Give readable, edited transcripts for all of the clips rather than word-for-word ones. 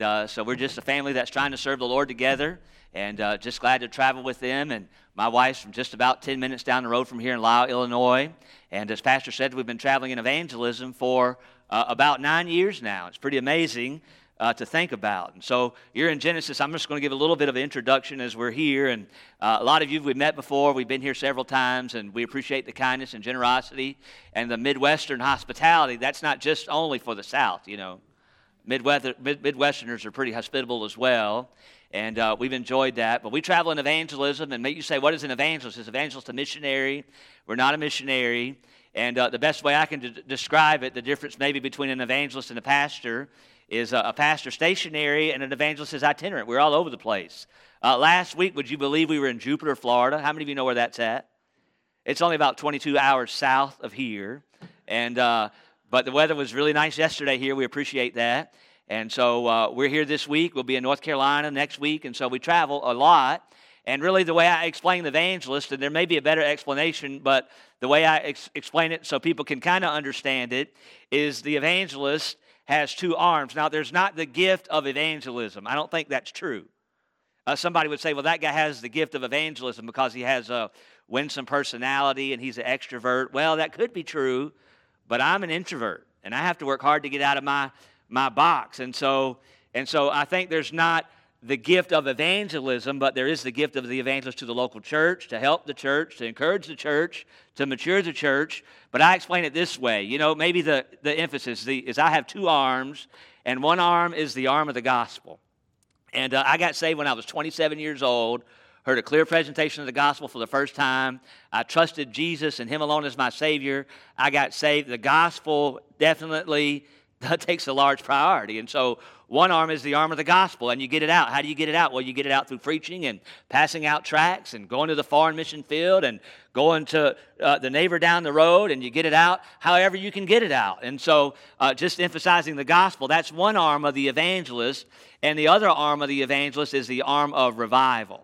So we're just a family that's trying to serve the Lord together, and just glad to travel with them. And my wife's from just about 10 minutes down the road from here in Lisle, Illinois. And as Pastor said, we've been traveling in evangelism for about 9 years now. It's pretty amazing to think about. And so you're in Genesis. I'm just going to give a little bit of an introduction as we're here. And a lot of you we've met before. We've been here several times, and we appreciate the kindness and generosity and the Midwestern hospitality. That's not just only for the South, you know. Midwesterners are pretty hospitable as well, and we've enjoyed that. But we travel in evangelism, and you say, what is an evangelist? Is an evangelist a missionary? We're not a missionary. And the best way I can describe it, the difference maybe between an evangelist and a pastor, is a pastor stationary and an evangelist is itinerant. We're all over the place. Last week, would you believe we were in Jupiter, Florida? How many of you know where that's at? It's only about 22 hours south of here, and but the weather was really nice yesterday here. We appreciate that. And so we're here this week. We'll be in North Carolina next week. And so we travel a lot. And really the way I explain the evangelist, and there may be a better explanation, but the way I explain it so people can kind of understand it, is the evangelist has two arms. Now, there's not the gift of evangelism. I don't think that's true. Somebody would say, well, that guy has the gift of evangelism because he has a winsome personality and he's an extrovert. Well, that could be true. But I'm an introvert, and I have to work hard to get out of my box. And so I think there's not the gift of evangelism, but there is the gift of the evangelist to the local church, to help the church, to encourage the church, to mature the church. But I explain it this way. You know, maybe the emphasis is I have two arms, and one arm is the arm of the gospel. And I got saved when I was 27 years old. Heard a clear presentation of the gospel for the first time. I trusted Jesus and Him alone as my Savior. I got saved. The gospel definitely takes a large priority. And so one arm is the arm of the gospel, and you get it out. How do you get it out? Well, you get it out through preaching and passing out tracts and going to the foreign mission field and going to the neighbor down the road, and you get it out however you can get it out. And so just emphasizing the gospel, that's one arm of the evangelist, and the other arm of the evangelist is the arm of revival.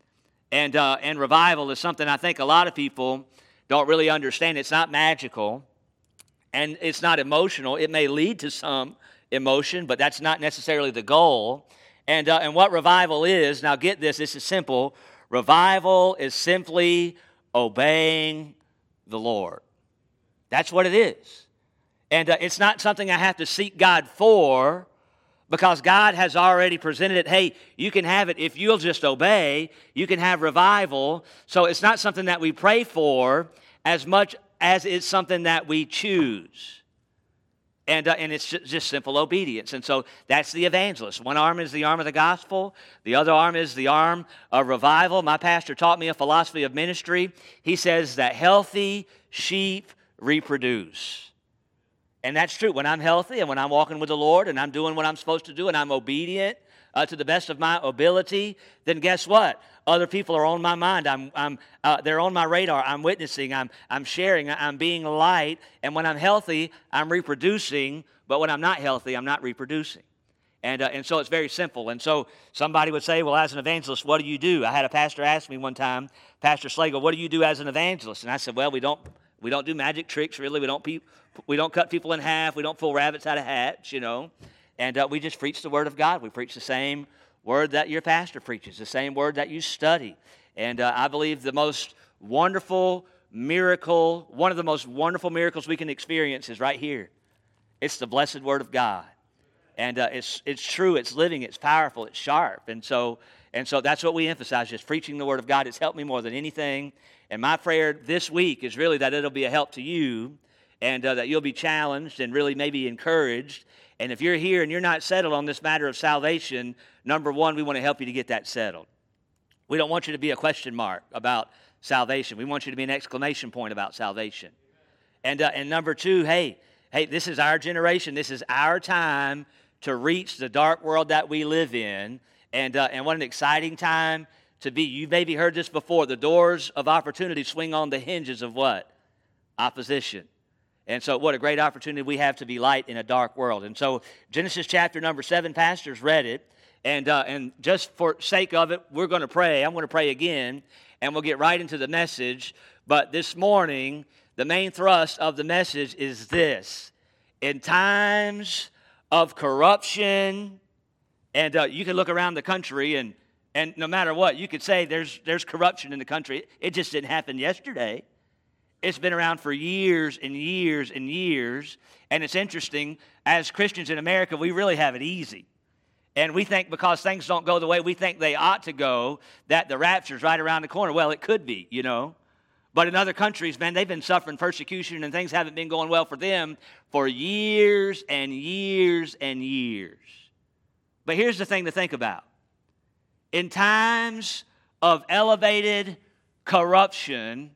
And revival is something I think a lot of people don't really understand. It's not magical, and it's not emotional. It may lead to some emotion, but that's not necessarily the goal. And what revival is, now get this is simple. Revival is simply obeying the Lord. That's what it is. And it's not something I have to seek God for, because God has already presented it. Hey, you can have it if you'll just obey. You can have revival. So it's not something that we pray for as much as it's something that we choose. And it's just simple obedience. And so that's the evangelist. One arm is the arm of the gospel. The other arm is the arm of revival. My pastor taught me a philosophy of ministry. He says that healthy sheep reproduce. And that's true. When I'm healthy and when I'm walking with the Lord and I'm doing what I'm supposed to do and I'm obedient to the best of my ability, then guess what? Other people are on my mind. They're on my radar. I'm witnessing. I'm sharing. I'm being light. And when I'm healthy, I'm reproducing. But when I'm not healthy, I'm not reproducing. And so it's very simple. And so somebody would say, well, as an evangelist, what do you do? I had a pastor ask me one time, Pastor Slagle, what do you do as an evangelist? And I said, well, we don't do magic tricks, really. We don't cut people in half. We don't pull rabbits out of hats, you know. And we just preach the Word of God. We preach the same word that your pastor preaches, the same word that you study. And I believe the most wonderful miracle, one of the most wonderful miracles we can experience is right here. It's the blessed Word of God. And it's true, it's living, it's powerful, it's sharp. And so that's what we emphasize, just preaching the Word of God. It's helped me more than anything. And my prayer this week is really that it'll be a help to you, and that you'll be challenged and really maybe encouraged. And if you're here and you're not settled on this matter of salvation, number one, we want to help you to get that settled. We don't want you to be a question mark about salvation. We want you to be an exclamation point about salvation. And number two, hey, this is our generation. This is our time to reach the dark world that we live in. And what an exciting time to be. You've maybe heard this before. The doors of opportunity swing on the hinges of what? Opposition. And so what a great opportunity we have to be light in a dark world. And so Genesis chapter number 7, pastors read it. And just for sake of it, we're going to pray. I'm going to pray again, and we'll get right into the message. But this morning, the main thrust of the message is this. In times of corruption And you can look around the country, and no matter what, you could say there's corruption in the country. It just didn't happen yesterday. It's been around for years and years and years. And it's interesting, as Christians in America, we really have it easy. And we think because things don't go the way we think they ought to go, that the rapture's right around the corner. Well, it could be, you know. But in other countries, man, they've been suffering persecution and things haven't been going well for them for years and years and years. But here's the thing to think about. In times of elevated corruption,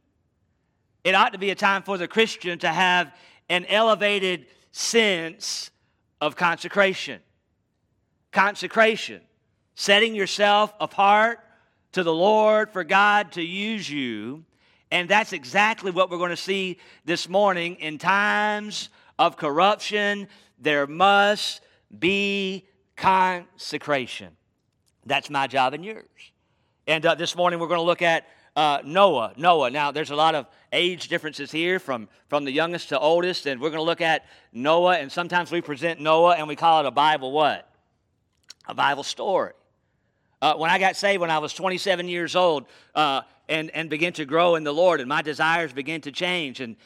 it ought to be a time for the Christian to have an elevated sense of consecration. Consecration, setting yourself apart to the Lord for God to use you. And that's exactly what we're going to see this morning. In times of corruption, there must be consecration. That's my job and yours. And this morning we're going to look at Noah. Now, there's a lot of age differences here from the youngest to oldest, and we're going to look at Noah, and sometimes we present Noah and we call it a Bible what? A Bible story. When I got saved when I was 27 years old and began to grow in the Lord, and my desires began to change, and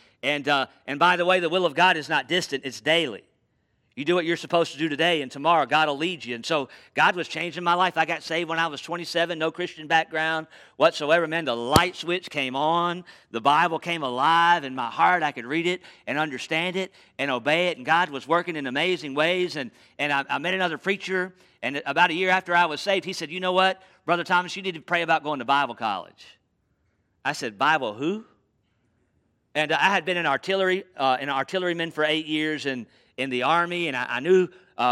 by the way, the will of God is not distant, it's daily. You do what you're supposed to do today, and tomorrow God will lead you. And so God was changing my life. I got saved when I was 27, no Christian background whatsoever. Man, the light switch came on. The Bible came alive in my heart. I could read it and understand it and obey it. And God was working in amazing ways. And I met another preacher, and about a year after I was saved, he said, you know what, Brother Thomas, you need to pray about going to Bible college. I said, Bible who? And I had been an artilleryman for 8 years, and in the Army, and I knew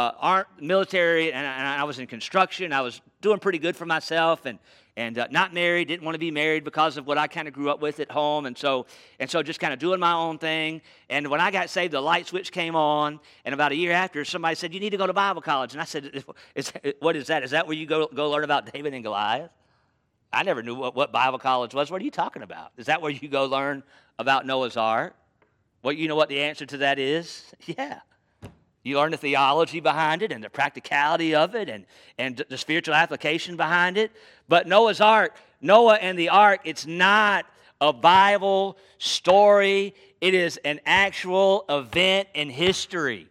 military, and I was in construction. I was doing pretty good for myself, and not married, didn't want to be married because of what I kind of grew up with at home, and so just kind of doing my own thing. And when I got saved, the light switch came on, and about a year after, somebody said, you need to go to Bible college. And I said, what is that? Is that where you go learn about David and Goliath? I never knew what Bible college was. What are you talking about? Is that where you go learn about Noah's Ark? Well, you know what the answer to that is? Yeah. You learn the theology behind it and the practicality of it and the spiritual application behind it. But Noah's Ark, Noah and the Ark, it's not a Bible story. It is an actual event in history.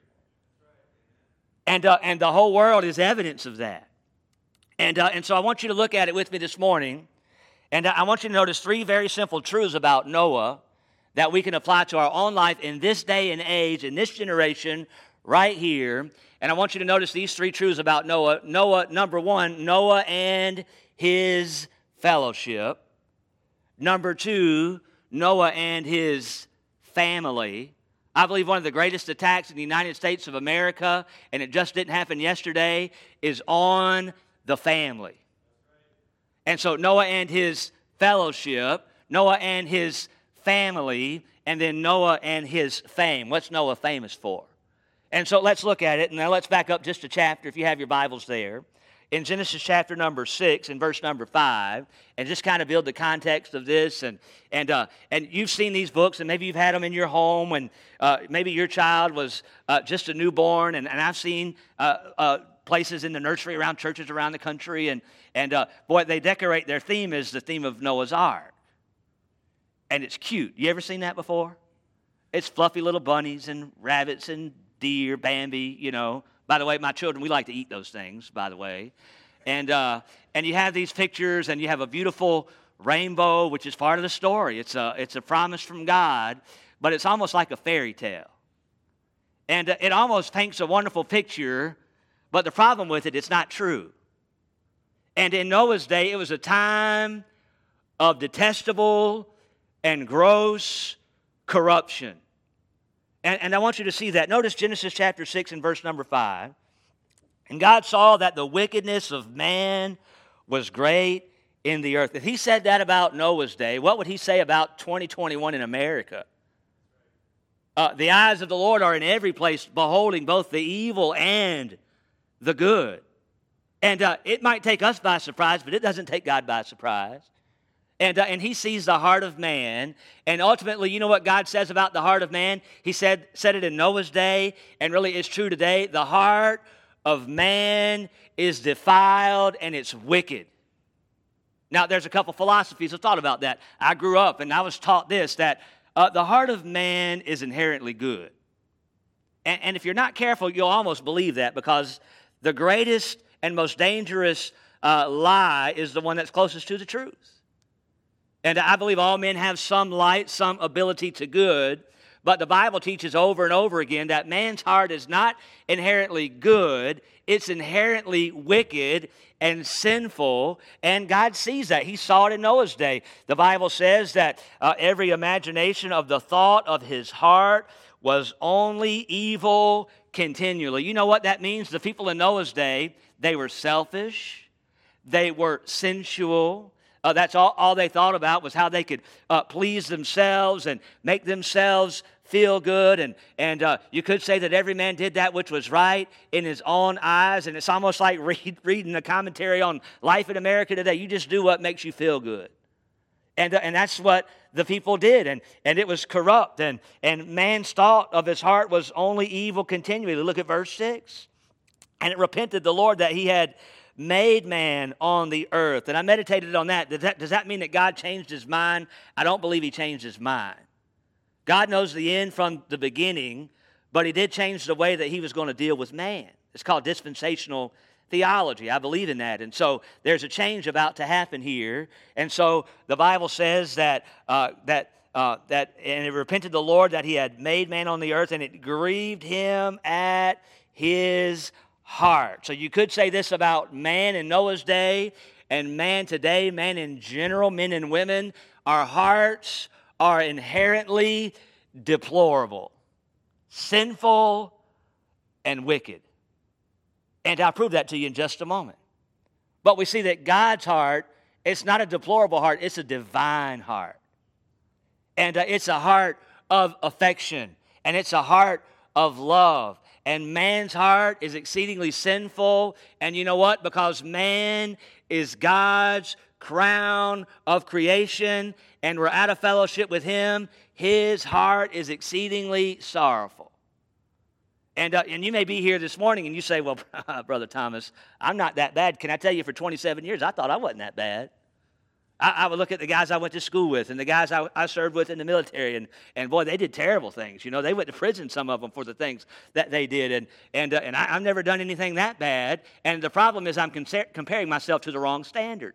And the whole world is evidence of that. And so I want you to look at it with me this morning. And I want you to notice three very simple truths about Noah that we can apply to our own life in this day and age, in this generation, right here. And I want you to notice these three truths about Noah. Noah, number one, Noah and his fellowship. Number two, Noah and his family. I believe one of the greatest attacks in the United States of America, and it just didn't happen yesterday, is on the family. And so Noah and his fellowship, Noah and his family, and then Noah and his fame. What's Noah famous for? And so let's look at it. And now let's back up just a chapter if you have your Bibles there. In Genesis chapter number 6 and verse number 5, and just kind of build the context of this. And you've seen these books, and maybe you've had them in your home, and maybe your child was just a newborn. And I've seen places in the nursery around churches around the country. And boy, they decorate, their theme is the theme of Noah's Ark. And it's cute. You ever seen that before? It's fluffy little bunnies and rabbits and deer, Bambi, you know. By the way, my children, we like to eat those things, by the way. And you have these pictures, and you have a beautiful rainbow, which is part of the story. It's a promise from God, but it's almost like a fairy tale. And it almost paints a wonderful picture, but the problem with it, it's not true. And in Noah's day, it was a time of detestable and gross corruption. And I want you to see that. Notice Genesis chapter 6 and verse number 5. And God saw that the wickedness of man was great in the earth. If he said that about Noah's day, what would he say about 2021 in America? The eyes of the Lord are in every place, beholding both the evil and the good. And it might take us by surprise, but it doesn't take God by surprise. And he sees the heart of man. And ultimately, you know what God says about the heart of man? He said it in Noah's day, and really it's true today. The heart of man is defiled and it's wicked. Now, there's a couple philosophies I've thought about that. I grew up and I was taught this, that the heart of man is inherently good. And if you're not careful, you'll almost believe that, because the greatest and most dangerous lie is the one that's closest to the truth. And I believe all men have some light, some ability to good, but the Bible teaches over and over again that man's heart is not inherently good, it's inherently wicked and sinful, and God sees that. He saw it in Noah's day. The Bible says that every imagination of the thought of his heart was only evil continually. You know what that means? The people in Noah's day, they were selfish, they were sensual. That's all they thought about, was how they could please themselves and make themselves feel good. And you could say that every man did that which was right in his own eyes. And it's almost like reading a commentary on life in America today. You just do what makes you feel good. And that's what the people did. And it was corrupt. And man's thought of his heart was only evil continually. Look at verse 6. And it repented the Lord that he had made man on the earth. And I meditated on that. Does that mean that God changed his mind? I don't believe he changed his mind. God knows the end from the beginning, but he did change the way that he was going to deal with man. It's called dispensational theology. I believe in that. And so there's a change about to happen here. And so the Bible says that and it repented the Lord that he had made man on the earth, and it grieved him at his heart. So you could say this about man in Noah's day and man today, man in general, men and women. Our hearts are inherently deplorable, sinful, and wicked. And I'll prove that to you in just a moment. But we see that God's heart, it's not a deplorable heart, it's a divine heart. And it's a heart of affection, and it's a heart of love. And man's heart is exceedingly sinful. And you know what? Because man is God's crown of creation, and we're out of fellowship with him, his heart is exceedingly sorrowful. And you may be here this morning and you say, well, Brother Thomas, I'm not that bad. Can I tell you, for 27 years, I thought I wasn't that bad. I would look at the guys I went to school with and the guys I served with in the military, and boy, they did terrible things. You know, they went to prison, some of them, for the things that they did. And I've never done anything that bad. And the problem is I'm comparing myself to the wrong standard.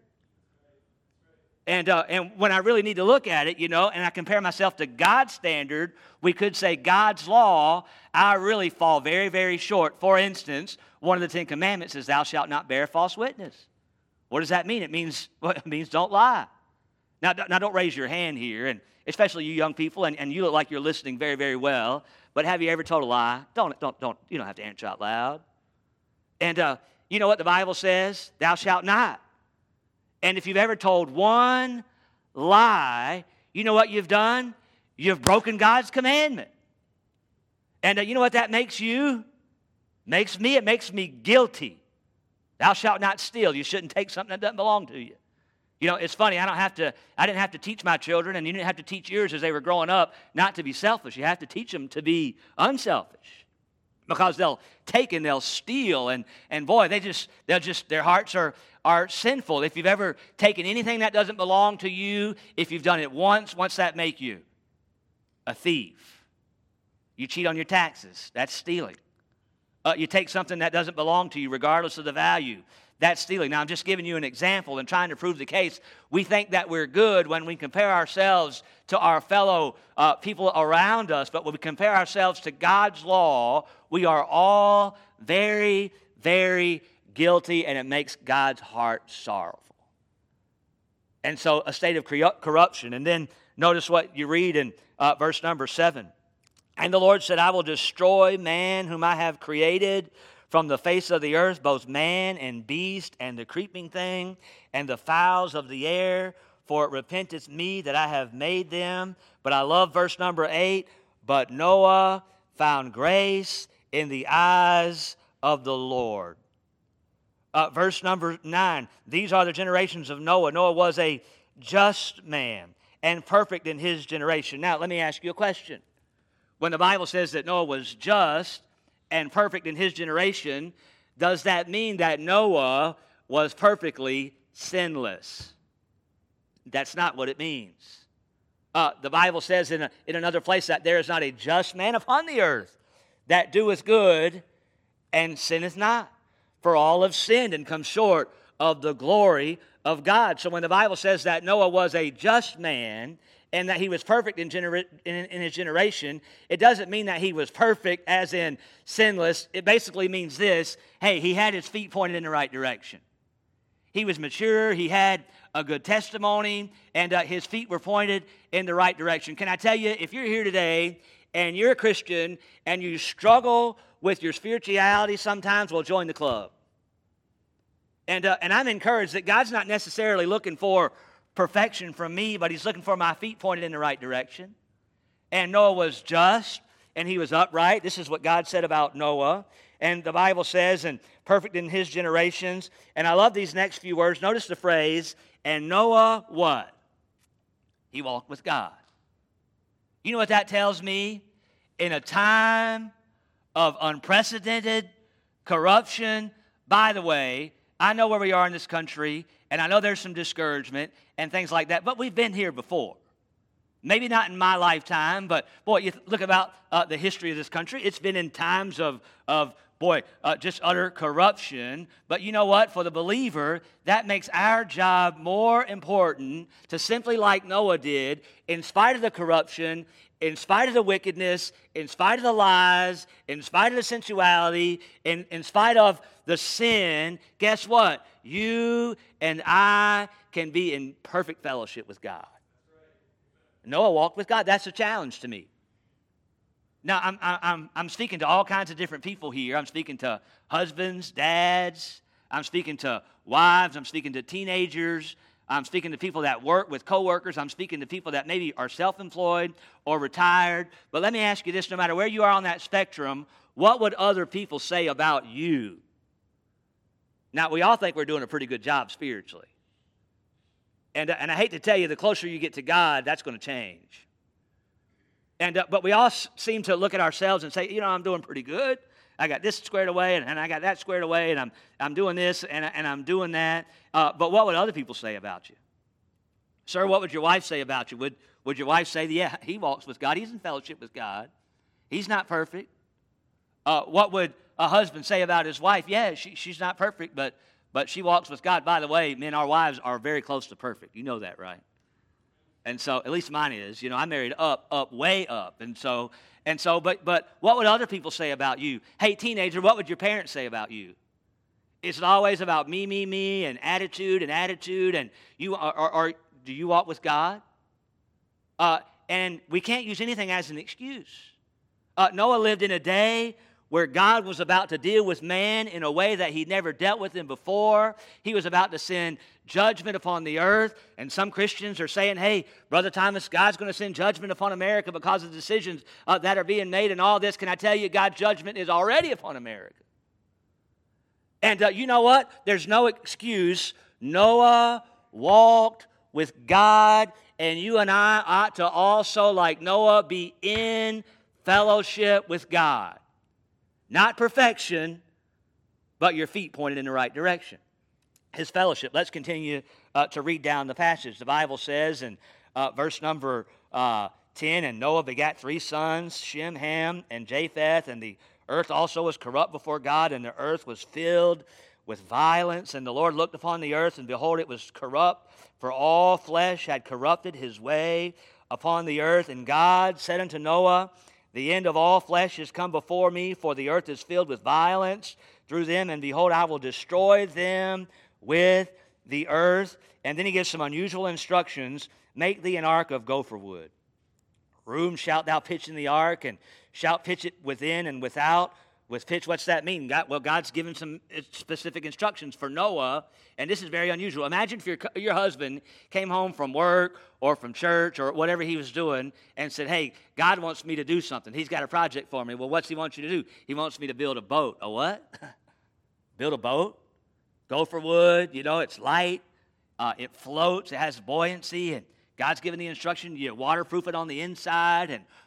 And when I really need to look at it, you know, and I compare myself to God's standard, we could say God's law, I really fall very, very short. For instance, one of the 10 Commandments is thou shalt not bear false witness. What does that mean? It means don't lie. Now don't raise your hand here, and especially you young people, and you look like you're listening very, very well, but have you ever told a lie? Don't, you don't have to answer out loud. And you know what the Bible says? Thou shalt not. And if you've ever told one lie, you know what you've done? You've broken God's commandment. And you know what that makes you? Makes me? It makes me guilty. Thou shalt not steal. You shouldn't take something that doesn't belong to you. You know, it's funny, I didn't have to teach my children, and you didn't have to teach yours as they were growing up, not to be selfish. You have to teach them to be unselfish. Because they'll take and they'll steal, and boy, their hearts are sinful. If you've ever taken anything that doesn't belong to you, if you've done it once, what's that make you? A thief. You cheat on your taxes, that's stealing. You take something that doesn't belong to you, regardless of the value. That's stealing. Now, I'm just giving you an example and trying to prove the case. We think that we're good when we compare ourselves to our fellow people around us, but when we compare ourselves to God's law, we are all very, very guilty, and it makes God's heart sorrowful. And so, a state of corruption. And then, notice what you read in verse number 7. And the Lord said, I will destroy man whom I have created from the face of the earth, both man and beast, and the creeping thing, and the fowls of the air, for it repenteth me that I have made them. But I love verse number 8. But Noah found grace in the eyes of the Lord. Verse number 9. These are the generations of Noah. Noah was a just man and perfect in his generation. Now, let me ask you a question. When the Bible says that Noah was just and perfect in his generation, does that mean that Noah was perfectly sinless? That's not what it means. The Bible says in another place that there is not a just man upon the earth that doeth good and sinneth not. For all have sinned and come short of the glory of God. So when the Bible says that Noah was a just man and that he was perfect in his generation, it doesn't mean that he was perfect as in sinless. It basically means this: hey, he had his feet pointed in the right direction. He was mature, he had a good testimony, and his feet were pointed in the right direction. Can I tell you, if you're here today and you're a Christian and you struggle with your spirituality sometimes, well, join the club. And I'm encouraged that God's not necessarily looking for perfection from me, but he's looking for my feet pointed in the right direction. And Noah was just, and he was upright. This is what God said about Noah. And the Bible says, and perfect in his generations. And I love these next few words. Notice the phrase, and Noah what? He walked with God. You know what that tells me? In a time of unprecedented corruption, by the way, I know where we are in this country, and I know there's some discouragement and things like that, but we've been here before. Maybe not in my lifetime, but boy, you look about the history of this country. It's been in times of just utter corruption. But you know what? For the believer, that makes our job more important to simply, like Noah did, in spite of the corruption, in spite of the wickedness, in spite of the lies, in spite of the sensuality, in spite of the sin, guess what? You and I can be in perfect fellowship with God. Noah walked with God. That's a challenge to me. Now, I'm speaking to all kinds of different people here. I'm speaking to husbands, dads. I'm speaking to wives. I'm speaking to teenagers. I'm speaking to people that work with coworkers. I'm speaking to people that maybe are self-employed or retired. But let me ask you this, no matter where you are on that spectrum, what would other people say about you? Now, we all think we're doing a pretty good job spiritually. And I hate to tell you, the closer you get to God, that's going to change. But we all seem to look at ourselves and say, I'm doing pretty good. I got this squared away, and I got that squared away, and I'm doing this, and I'm doing that. But what would other people say about you? Sir, what would your wife say about you? Would your wife say, yeah, he walks with God. He's in fellowship with God. He's not perfect. What would a husband say about his wife? Yeah, she's not perfect, but she walks with God. By the way, men, our wives are very close to perfect. You know that, right? And so, at least mine is. I married up, way up. But what would other people say about you? Hey, teenager, what would your parents say about you? Is it always about me, and attitude, and you or do you walk with God? And we can't use anything as an excuse. Noah lived in a day where God was about to deal with man in a way that he'd never dealt with him before. He was about to send judgment upon the earth. And some Christians are saying, hey, Brother Thomas, God's going to send judgment upon America because of the decisions that are being made and all this. Can I tell you, God's judgment is already upon America. And you know what? There's no excuse. Noah walked with God, and you and I ought to also, like Noah, be in fellowship with God. Not perfection, but your feet pointed in the right direction. His fellowship. Let's continue to read down the passage. The Bible says in verse number 10, and Noah begat 3 sons, Shem, Ham, and Japheth, and the earth also was corrupt before God, and the earth was filled with violence. And the Lord looked upon the earth, and behold, it was corrupt, for all flesh had corrupted his way upon the earth. And God said unto Noah, the end of all flesh is come before me, for the earth is filled with violence through them, and behold, I will destroy them with the earth. And then he gives some unusual instructions. Make thee an ark of gopher wood. Room shalt thou pitch in the ark, and shalt pitch it within and without. With pitch, what's that mean? God's given some specific instructions for Noah, and this is very unusual. Imagine if your husband came home from work or from church or whatever he was doing and said, hey, God wants me to do something. He's got a project for me. Well, what's he want you to do? He wants me to build a boat. A what? Build a boat? Gopher wood, it's light. It floats. It has buoyancy, and God's given the instruction, you waterproof it on the inside and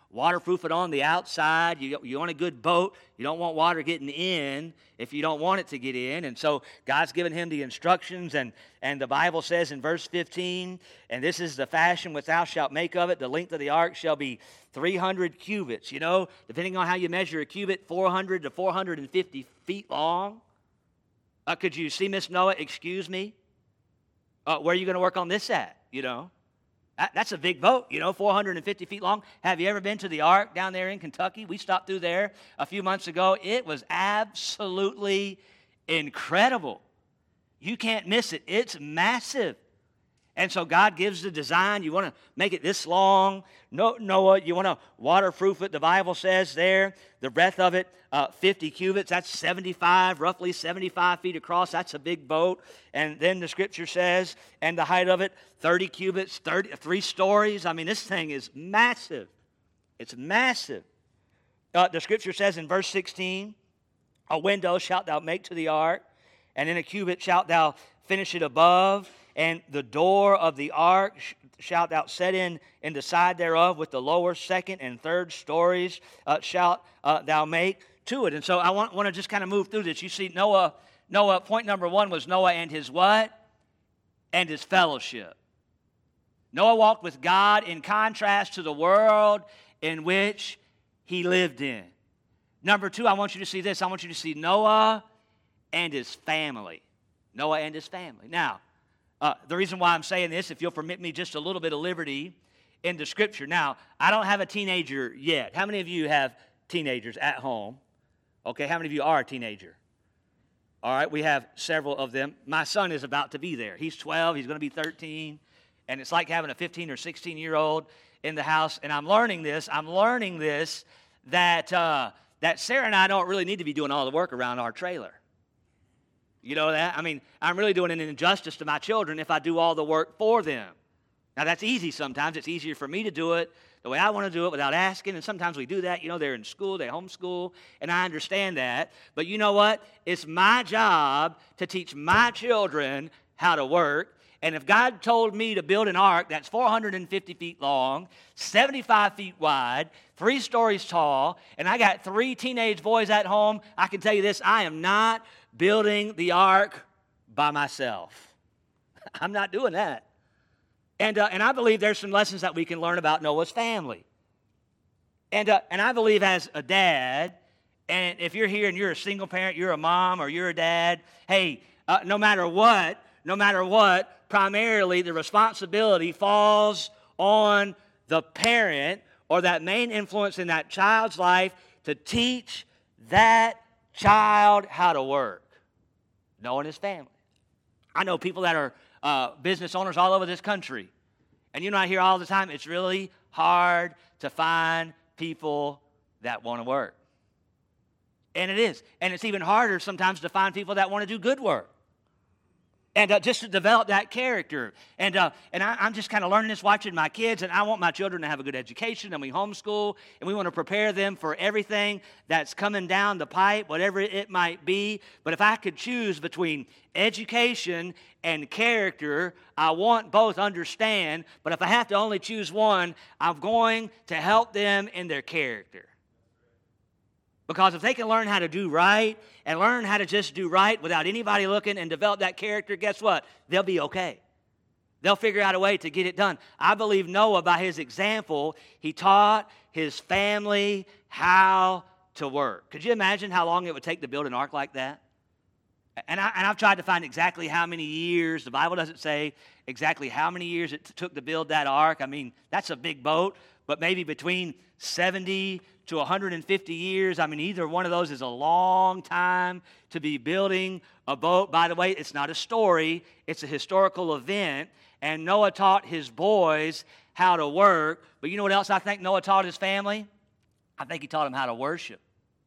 waterproof it on the outside. You want a good boat. You don't want water getting in if you don't want it to get in. And so God's given him the instructions, and the Bible says in verse 15, and this is the fashion which thou shalt make of it. The length of the ark shall be 300 cubits. You know, depending on how you measure a cubit, 400 to 450 feet long. Could you see Miss Noah? Excuse me? Where are you going to work on this at? You know, that's a big boat, 450 feet long. Have you ever been to the Ark down there in Kentucky? We stopped through there a few months ago. It was absolutely incredible. You can't miss it. It's massive. And so God gives the design. You want to make it this long. Noah, you want to waterproof it. The Bible says there, the breadth of it, 50 cubits. That's roughly 75 feet across. That's a big boat. And then the Scripture says, and the height of it, 30 cubits, 3 stories. I mean, this thing is massive. It's massive. The Scripture says in verse 16, a window shalt thou make to the ark, and in a cubit shalt thou finish it above, and the door of the ark shalt thou set in the side thereof, with the lower, second, and third stories shalt thou make to it. And so I want to just kind of move through this. You see, Noah, point number 1 was Noah and his what? And his fellowship. Noah walked with God in contrast to the world in which he lived in. Number 2, I want you to see this. I want you to see Noah and his family. Noah and his family. Now, the reason why I'm saying this, if you'll permit me just a little bit of liberty in the Scripture. Now, I don't have a teenager yet. How many of you have teenagers at home? Okay, how many of you are a teenager? All right, we have several of them. My son is about to be there. He's 12. He's going to be 13. And it's like having a 15 or 16-year-old in the house. And I'm learning this that Sarah and I don't really need to be doing all the work around our trailer. You know that? I mean, I'm really doing an injustice to my children if I do all the work for them. Now, that's easy sometimes. It's easier for me to do it the way I want to do it without asking, and sometimes we do that. They're in school, they homeschool, and I understand that. But you know what? It's my job to teach my children how to work. And if God told me to build an ark that's 450 feet long, 75 feet wide, 3 stories tall, and I got 3 teenage boys at home, I can tell you this, I am not building the ark by myself. I'm not doing that. And I believe there's some lessons that we can learn about Noah's family. And I believe as a dad, and if you're here and you're a single parent, you're a mom or you're a dad, hey, no matter what, primarily the responsibility falls on the parent or that main influence in that child's life to teach that child how to work. Noah and his family. I know people that are business owners all over this country. And I hear all the time, it's really hard to find people that want to work. And it is. And it's even harder sometimes to find people that want to do good work. And just to develop that character. And I'm just kind of learning this, watching my kids, and I want my children to have a good education, and we homeschool, and we want to prepare them for everything that's coming down the pipe, whatever it might be. But if I could choose between education and character, I want both, understand. But if I have to only choose one, I'm going to help them in their character. Because if they can learn how to do right and learn how to just do right without anybody looking and develop that character, guess what? They'll be okay. They'll figure out a way to get it done. I believe Noah, by his example, he taught his family how to work. Could you imagine how long it would take to build an ark like that? And I've tried to find exactly how many years. The Bible doesn't say exactly how many years it took to build that ark. I mean, that's a big boat, but maybe between 70 to 150 years. I mean, either one of those is a long time to be building a boat. By the way, it's not a story. It's a historical event. And Noah taught his boys how to work. But you know what else I think Noah taught his family? I think he taught them how to worship.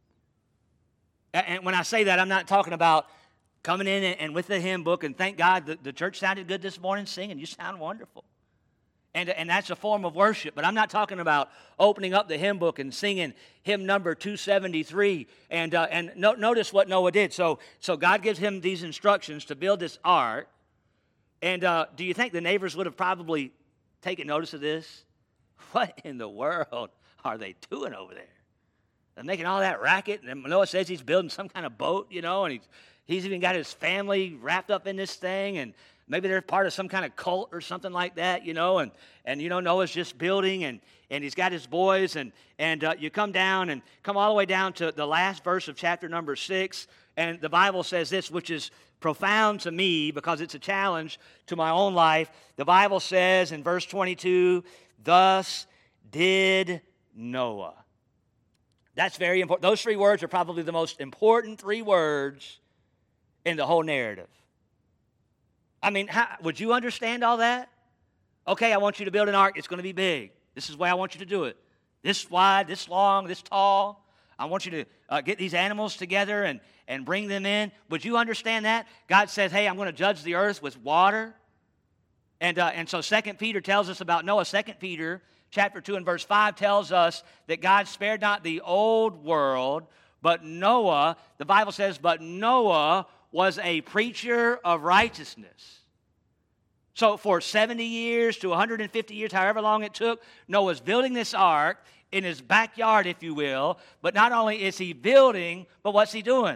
And when I say that, I'm not talking about coming in and with the hymn book, and thank God the church sounded good this morning singing. You sound wonderful. And that's a form of worship. But I'm not talking about opening up the hymn book and singing hymn number 273. And notice what Noah did. So God gives him these instructions to build this ark. And do you think the neighbors would have probably taken notice of this? What in the world are they doing over there? They're making all that racket, and Noah says he's building some kind of boat, and he's even got his family wrapped up in this thing, and maybe they're part of some kind of cult or something like that, and Noah's just building, and he's got his boys, and you come all the way down to the last verse of chapter number 6, and the Bible says this, which is profound to me because it's a challenge to my own life. The Bible says in verse 22, thus did Noah. That's very important. Those 3 words are probably the most important 3 words in the whole narrative. I mean, would you understand all that? Okay, I want you to build an ark. It's going to be big. This is the way I want you to do it. This wide, this long, this tall. I want you to get these animals together and bring them in. Would you understand that? God says, hey, I'm going to judge the earth with water. And so 2 Peter tells us about Noah. 2 Peter chapter 2 and verse 5 tells us that God spared not the old world, but Noah, the Bible says, but Noah was a preacher of righteousness. So for 70 years to 150 years, however long it took, Noah's building this ark in his backyard, if you will. But not only is he building, but what's he doing?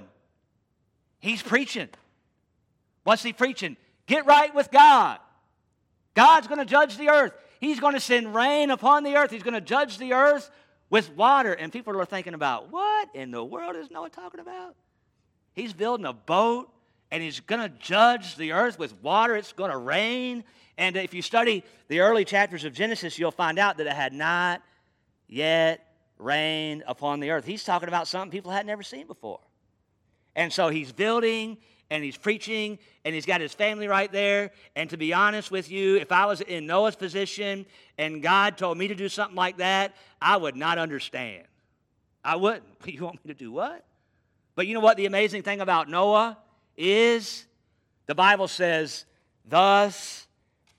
He's preaching. What's he preaching? Get right with God. God's going to judge the earth. He's going to send rain upon the earth. He's going to judge the earth with water. And people are thinking about, what in the world is Noah talking about? He's building a boat, and he's going to judge the earth with water. It's going to rain. And if you study the early chapters of Genesis, you'll find out that it had not yet rained upon the earth. He's talking about something people had never seen before. And so he's building, and he's preaching, and he's got his family right there. And to be honest with you, if I was in Noah's position and God told me to do something like that, I would not understand. I wouldn't. You want me to do what? But you know what the amazing thing about Noah is? The Bible says, thus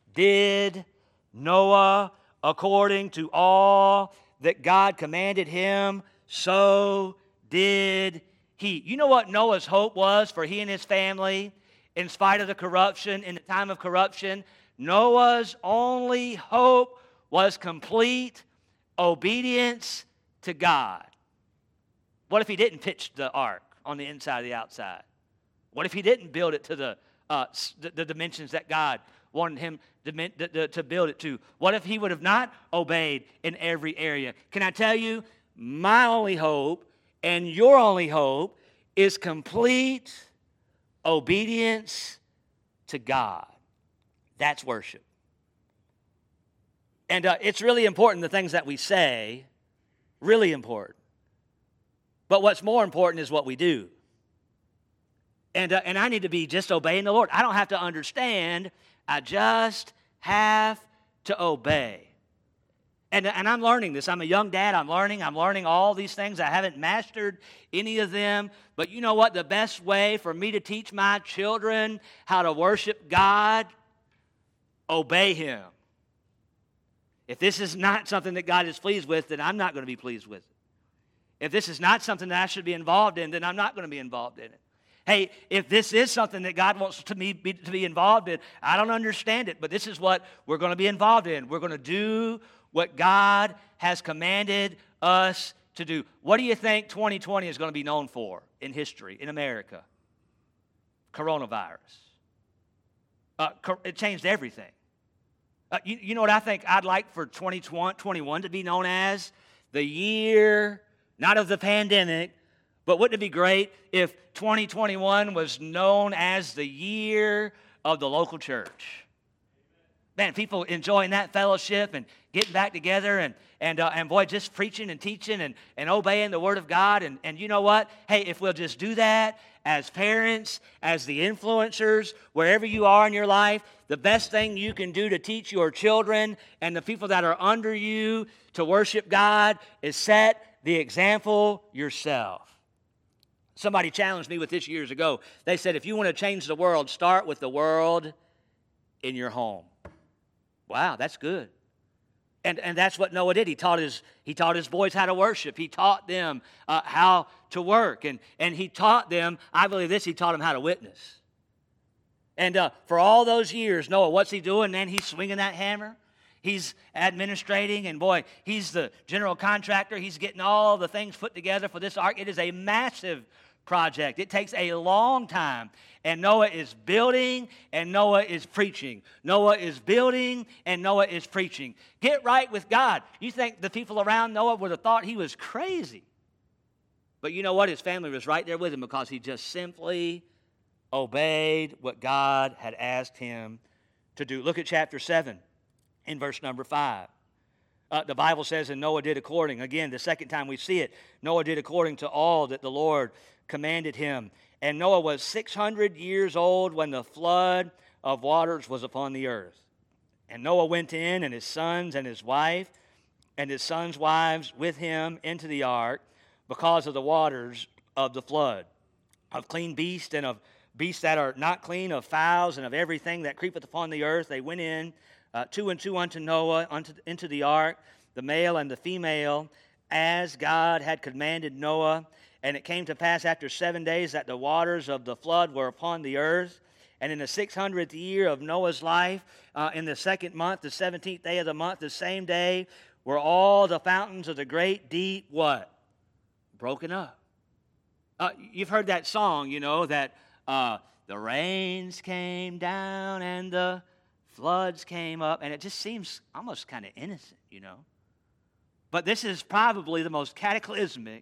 did Noah according to all that God commanded him, so did he. You know what Noah's hope was for he and his family in spite of the corruption, in the time of corruption? Noah's only hope was complete obedience to God. What if he didn't pitch the ark on the inside or the outside? What if he didn't build it to the dimensions that God wanted him to build it to? What if he would have not obeyed in every area? Can I tell you, my only hope and your only hope is complete obedience to God. That's worship. And it's really important, the things that we say, really important. But what's more important is what we do. And I need to be just obeying the Lord. I don't have to understand. I just have to obey. And I'm learning this. I'm a young dad. I'm learning all these things. I haven't mastered any of them. But you know what? The best way for me to teach my children how to worship God, obey Him. If this is not something that God is pleased with, then I'm not going to be pleased with it. If this is not something that I should be involved in, then I'm not going to be involved in it. Hey, if this is something that God wants to be involved in, I don't understand it, but this is what we're going to be involved in. We're going to do what God has commanded us to do. What do you think 2020 is going to be known for in history, in America? Coronavirus. It changed everything. You know what I think I'd like for 2021 to be known as? The year, not of the pandemic, but wouldn't it be great if 2021 was known as the year of the local church? Man, people enjoying that fellowship and getting back together and boy, just preaching and teaching and obeying the Word of God. And you know what? Hey, if we'll just do that as parents, as the influencers, wherever you are in your life, the best thing you can do to teach your children and the people that are under you to worship God is set the example yourself. Somebody challenged me with this years ago. They said, if you want to change the world, start with the world in your home. Wow, that's good. And that's what Noah did. He taught his boys how to worship. He taught them how to work. And he taught them, I believe this, he taught them how to witness. And for all those years, Noah, what's he doing? Man, he's swinging that hammer. He's administrating, and boy, he's the general contractor. He's getting all the things put together for this ark. It is a massive project. It takes a long time. And Noah is building, and Noah is preaching. Noah is building, and Noah is preaching. Get right with God. You think the people around Noah would have thought he was crazy. But you know what? His family was right there with him because he just simply obeyed what God had asked him to do. Look at chapter 7 in verse number 5. The Bible says, and Noah did according. Again, the second time we see it, Noah did according to all that the Lord commanded him. And Noah was 600 years old when the flood of waters was upon the earth. And Noah went in, and his sons and his wife, and his sons' wives with him into the ark because of the waters of the flood, of clean beasts and of beasts that are not clean, of fowls and of everything that creepeth upon the earth. They went in, 2 and 2 unto Noah into the ark, the male and the female, as God had commanded Noah. And it came to pass after 7 days that the waters of the flood were upon the earth. And in the 600th year of Noah's life, in the 2nd month, the 17th day of the month, the same day, were all the fountains of the great deep, what? Broken up. You've heard that song, you know, that the rains came down and the floods came up. And it just seems almost kind of innocent, you know. But this is probably the most cataclysmic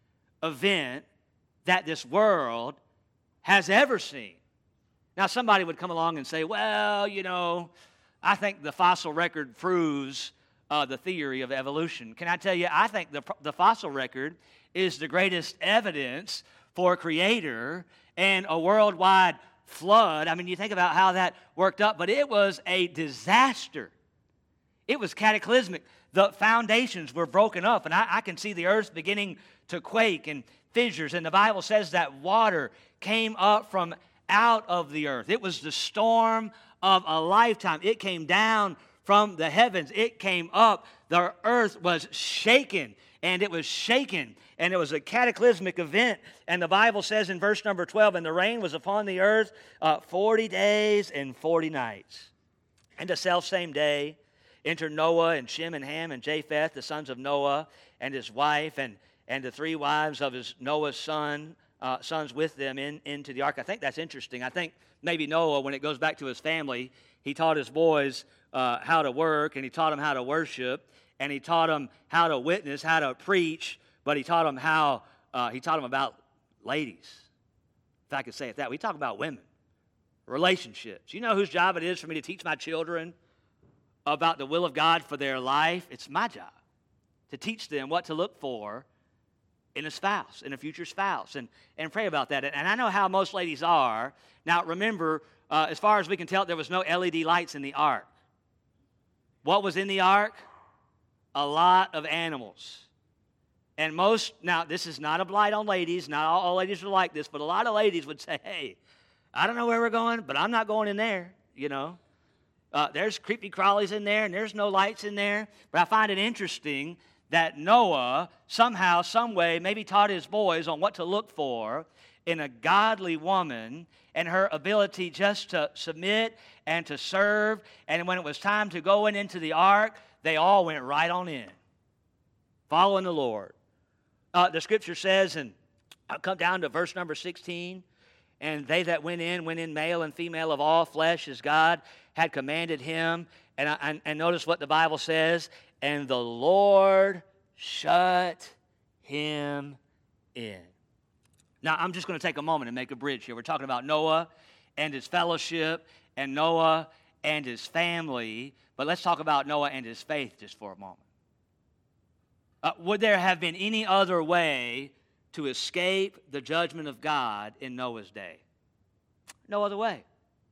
event that this world has ever seen. Now, somebody would come along and say, well, you know, I think the fossil record proves the theory of evolution. Can I tell you, I think the fossil record is the greatest evidence for a creator and a worldwide flood. I mean, you think about how that worked up, but it was a disaster. It was cataclysmic. The foundations were broken up, and I can see the earth beginning to quake and fissures. And the Bible says that water came up from out of the earth. It was the storm of a lifetime. It came down from the heavens. It came up. The earth was shaken, and it was shaken, and it was a cataclysmic event. And the Bible says in verse number 12, and the rain was upon the earth 40 days and 40 nights. And the selfsame day entered Noah and Shem and Ham and Japheth, the sons of Noah, and his wife, and the 3 wives of Noah's sons with them into the ark. I think that's interesting. I think maybe Noah, when it goes back to his family, he taught his boys how to work, and he taught them how to worship, and he taught them how to witness, how to preach, but he taught them about ladies. If I could say it that way. He talked about women, relationships. You know whose job it is for me to teach my children about the will of God for their life? It's my job to teach them what to look for in a spouse, in a future spouse, and pray about that. And I know how most ladies are. Now, remember, as far as we can tell, there was no LED lights in the ark. What was in the ark? A lot of animals. And now, this is not a blight on ladies. Not all ladies are like this, but a lot of ladies would say, hey, I don't know where we're going, but I'm not going in there, you know. There's creepy crawlies in there, and there's no lights in there. But I find it interesting that Noah somehow, some way, maybe taught his boys on what to look for in a godly woman and her ability just to submit and to serve. And when it was time to go into the ark, they all went right on in, following the Lord. The scripture says, and I'll come down to verse number 16, and they that went in male and female of all flesh, as God had commanded him. And notice what the Bible says, and the Lord shut him in. Now, I'm just going to take a moment and make a bridge here. We're talking about Noah and his fellowship, and Noah and his family, but let's talk about Noah and his faith just for a moment. Would there have been any other way to escape the judgment of God in Noah's day? No other way.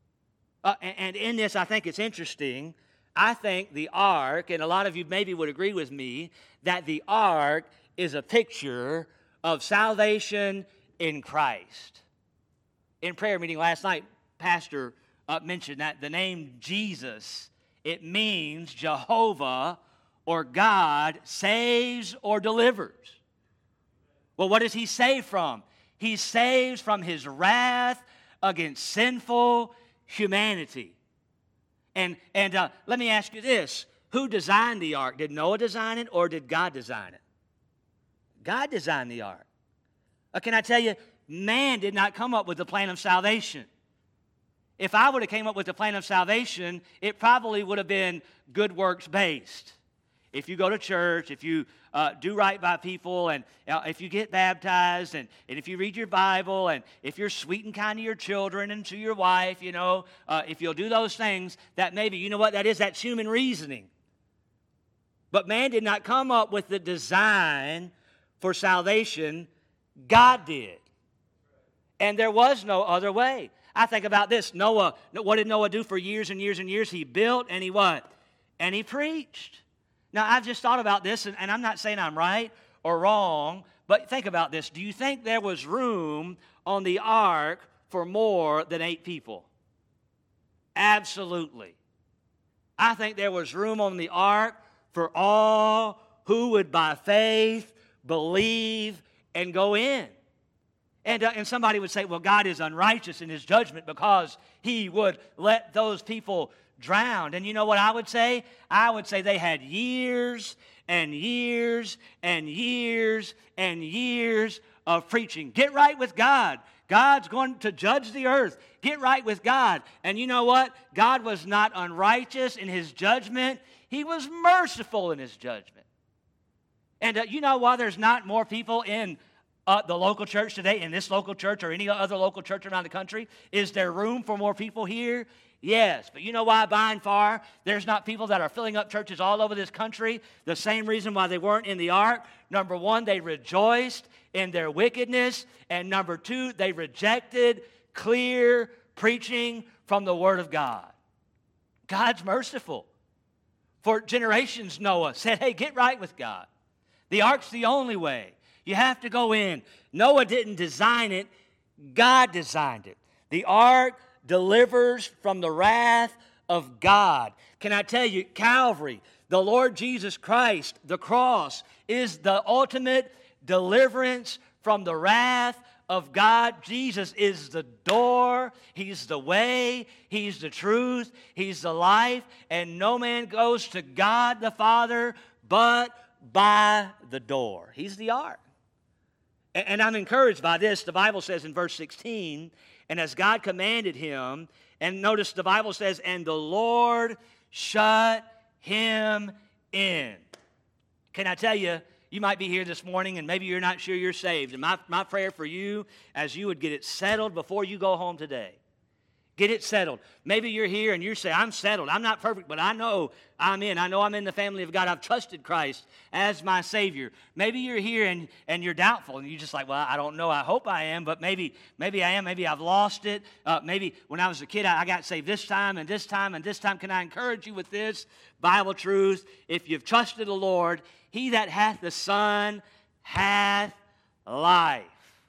And in this, I think it's interesting. I think the ark, and a lot of you maybe would agree with me, that the ark is a picture of salvation in Christ. In prayer meeting last night, Pastor mentioned that the name Jesus, it means Jehovah or God saves or delivers. Well, what does he save from? He saves from his wrath against sinful humanity. And let me ask you this. Who designed the ark? Did Noah design it or did God design it? God designed the ark. Can I tell you, man did not come up with the plan of salvation. If I would have came up with the plan of salvation, it probably would have been good works based. If you go to church, if you do right by people, and if you get baptized, and if you read your Bible, and if you're sweet and kind to your children and to your wife, if you'll do those things, that maybe, you know what that is? That's human reasoning. But man did not come up with the design for salvation. God did. And there was no other way. I think about this. Noah, what did Noah do for years and years and years? He built and he what? And he preached. Now, I've just thought about this, and I'm not saying I'm right or wrong, but think about this. Do you think there was room on the ark for more than 8 people? Absolutely. I think there was room on the ark for all who would by faith believe and go in. And somebody would say, well, God is unrighteous in his judgment because he would let those people drown. And you know what I would say? I would say they had years and years and years and years of preaching. Get right with God. God's going to judge the earth. Get right with God. And you know what? God was not unrighteous in his judgment. He was merciful in his judgment. And you know why there's not more people in the local church today, in this local church or any other local church around the country? Is there room for more people here? Yes. But you know why by and far there's not people that are filling up churches all over this country? The same reason why they weren't in the ark. Number one, they rejoiced in their wickedness. And number two, they rejected clear preaching from the Word of God. God's merciful. For generations, Noah said, hey, get right with God. The ark's the only way. You have to go in. Noah didn't design it. God designed it. The ark delivers from the wrath of God. Can I tell you, Calvary, the Lord Jesus Christ, the cross, is the ultimate deliverance from the wrath of God. Jesus is the door. He's the way. He's the truth. He's the life. And no man goes to God the Father but by the door. He's the ark. And I'm encouraged by this. The Bible says in verse 16, and as God commanded him, and notice the Bible says, and the Lord shut him in. Can I tell you, you might be here this morning and maybe you're not sure you're saved. And my prayer for you, as you would get it settled before you go home today. Get it settled. Maybe you're here and you say, I'm settled. I'm not perfect, but I know I'm in. I know I'm in the family of God. I've trusted Christ as my Savior. Maybe you're here and you're doubtful and you're just like, well, I don't know. I hope I am, but maybe I am. Maybe I've lost it. Maybe when I was a kid, I got saved this time and this time and this time. Can I encourage you with this Bible truth? If you've trusted the Lord, he that hath the Son hath life.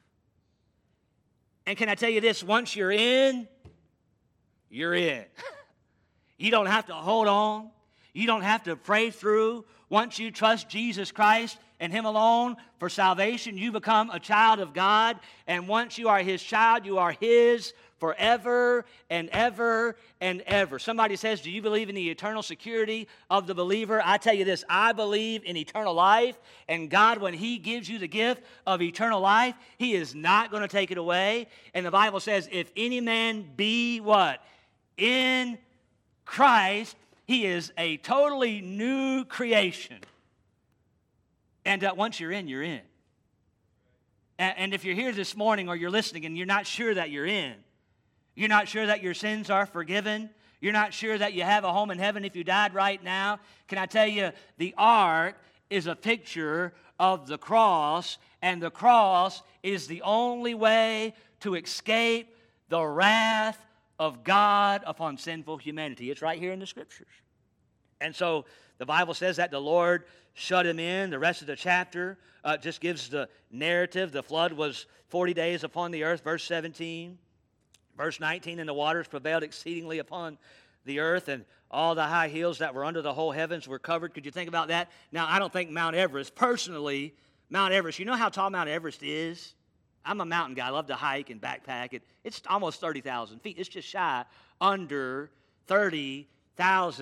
And can I tell you this? Once you're in, you're in. You don't have to hold on. You don't have to pray through. Once you trust Jesus Christ and him alone for salvation, you become a child of God. And once you are his child, you are his forever and ever and ever. Somebody says, do you believe in the eternal security of the believer? I tell you this, I believe in eternal life. And God, when he gives you the gift of eternal life, he is not going to take it away. And the Bible says, if any man be what? In Christ, he is a totally new creation. And once you're in, you're in. And if you're here this morning or you're listening and you're not sure that you're in, you're not sure that your sins are forgiven, you're not sure that you have a home in heaven if you died right now, can I tell you, the ark is a picture of the cross, and the cross is the only way to escape the wrath of God upon sinful humanity. It's right here in the Scriptures. And so the Bible says that the Lord shut him in. The rest of the chapter just gives the narrative. The flood was 40 days upon the earth, verse 17. Verse 19, and the waters prevailed exceedingly upon the earth, and all the high hills that were under the whole heavens were covered. Could you think about that? Now, I don't think Mount Everest, personally, Mount Everest, you know how tall Mount Everest is? I'm a mountain guy. I love to hike and backpack. It's almost 30,000 feet. It's just shy under 30,000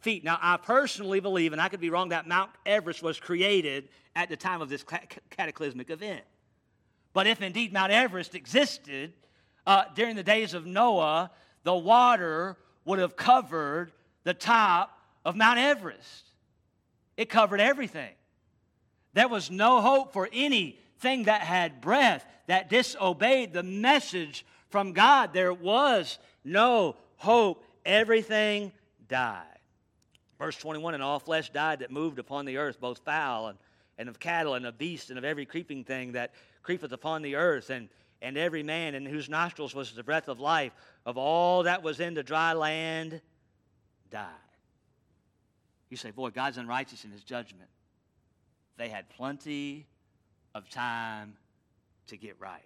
feet. Now, I personally believe, and I could be wrong, that Mount Everest was created at the time of this cataclysmic event. But if indeed Mount Everest existed during the days of Noah, the water would have covered the top of Mount Everest. It covered everything. There was no hope for anything that had breath, that disobeyed the message from God. There was no hope. Everything died. Verse 21, and all flesh died that moved upon the earth, both fowl and of cattle and of beasts and of every creeping thing that creepeth upon the earth, and every man in whose nostrils was the breath of life, of all that was in the dry land, died. You say, boy, God's unrighteous in his judgment. They had plenty of time to get right.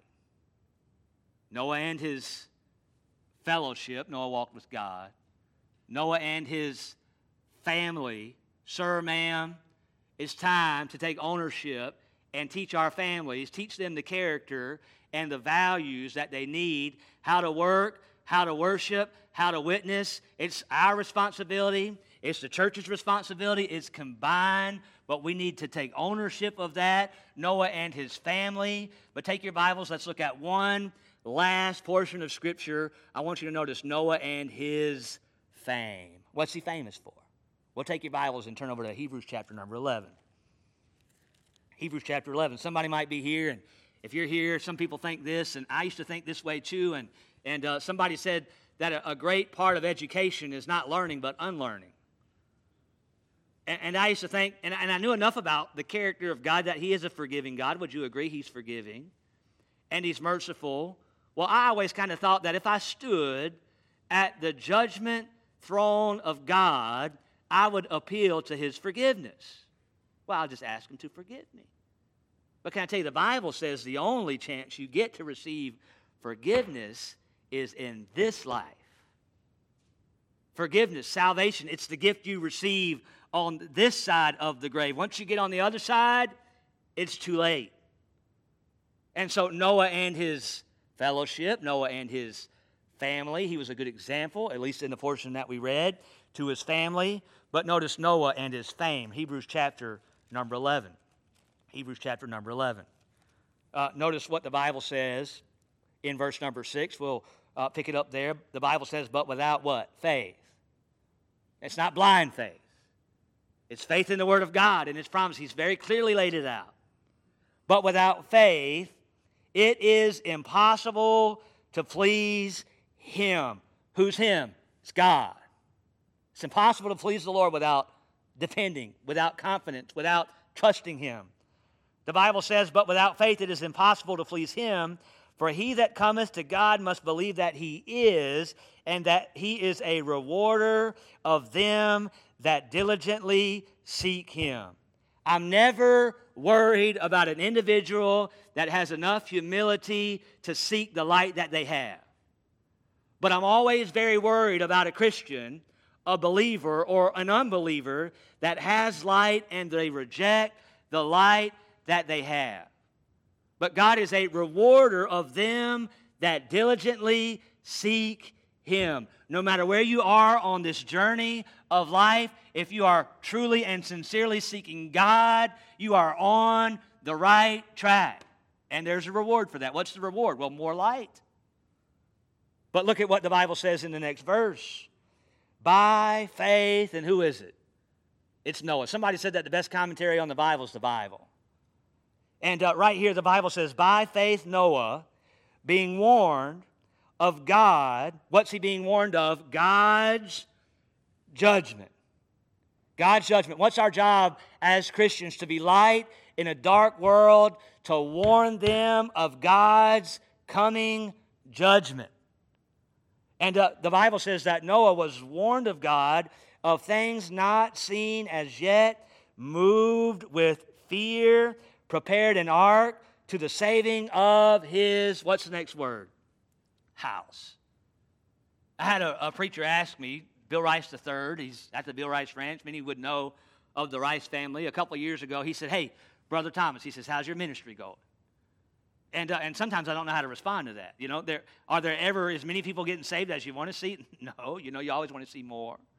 Noah and his fellowship, Noah walked with God. Noah and his family, sir, ma'am, it's time to take ownership and teach our families, teach them the character and the values that they need, how to work, how to worship, how to witness. It's our responsibility. It's the church's responsibility. It's combined, but we need to take ownership of that, Noah and his family. But take your Bibles. Let's look at one last portion of Scripture. I want you to notice Noah and his fame. What's he famous for? Well, take your Bibles and turn over to Hebrews chapter number 11. Hebrews chapter 11. Somebody might be here, and if you're here, some people think this, and I used to think this way too, and somebody said that a great part of education is not learning but unlearning. And I used to think, and I knew enough about the character of God that he is a forgiving God. Would you agree? He's forgiving. And he's merciful. Well, I always kind of thought that if I stood at the judgment throne of God, I would appeal to his forgiveness. Well, I'll just ask him to forgive me. But can I tell you, the Bible says the only chance you get to receive forgiveness is in this life. Forgiveness, salvation, it's the gift you receive on this side of the grave. Once you get on the other side, it's too late. And so Noah and his fellowship, Noah and his family, he was a good example, at least in the portion that we read, to his family. But notice Noah and his fame, Hebrews chapter number 11. Hebrews chapter number 11. Notice what the Bible says in verse number 6. We'll pick it up there. The Bible says, but without what? Faith. It's not blind faith. It's faith in the Word of God and His promise. He's very clearly laid it out. But without faith, it is impossible to please Him. Who's Him? It's God. It's impossible to please the Lord without depending, without confidence, without trusting Him. The Bible says, but without faith it is impossible to please Him, for he that cometh to God must believe that He is, and that He is a rewarder of them that diligently seek Him. I'm never worried about an individual that has enough humility to seek the light that they have. But I'm always very worried about a Christian, a believer, or an unbeliever that has light and they reject the light that they have. But God is a rewarder of them that diligently seek Him. No matter where you are on this journey of life, if you are truly and sincerely seeking God, you are on the right track. And there's a reward for that. What's the reward? Well, more light. But look at what the Bible says in the next verse. By faith, and who is it? It's Noah. Somebody said that the best commentary on the Bible is the Bible. And right here the Bible says, by faith Noah, being warned of God. What's he being warned of? God's judgment. God's judgment. What's our job as Christians? To be light in a dark world, to warn them of God's coming judgment. And the Bible says that Noah was warned of God of things not seen as yet, moved with fear, prepared an ark to the saving of his, what's the next word? House. I had a preacher ask me, Bill Rice III, he's at the Bill Rice Ranch. Many would know of the Rice family. A couple of years ago, he said, hey, Brother Thomas, he says, how's your ministry going? And sometimes I don't know how to respond to that. You know, are there ever as many people getting saved as you want to see? No, you know, you always want to see more.